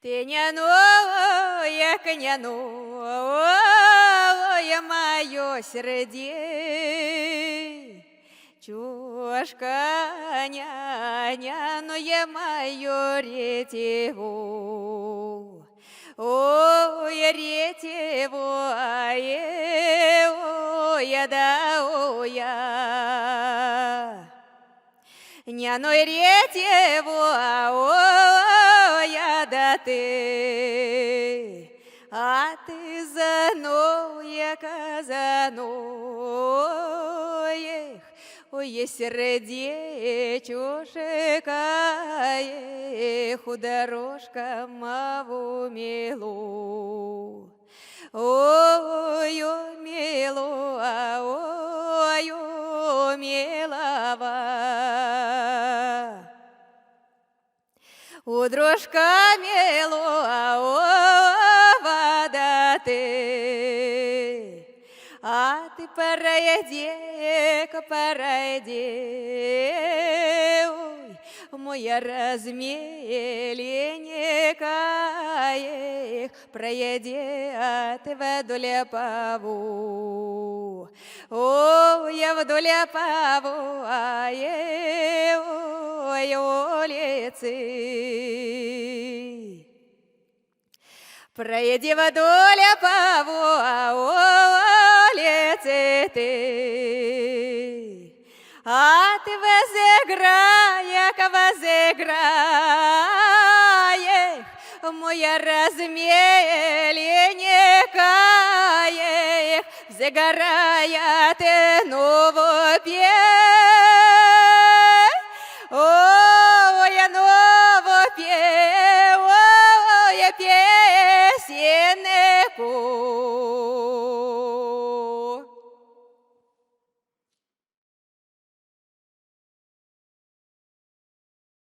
Ты не новое, не новое мое сердце, чушка няняное мое ретево. Ой, ретево, ой, да, ой, няной ретево, ой, да ты, а ты заное казаное, ой, сердечушка, худорожка маву милу. Ой, о, милу, ой, о, милова. У дружка милого, да ты, а ты пройди, ой, моя размеленника, пройди от вдоль паву. Ой, я вдоль паву, ой, улицы. Пройди вдоль паву, улицы ты, а ты возыграй, моя размеленника, загорает новую песню.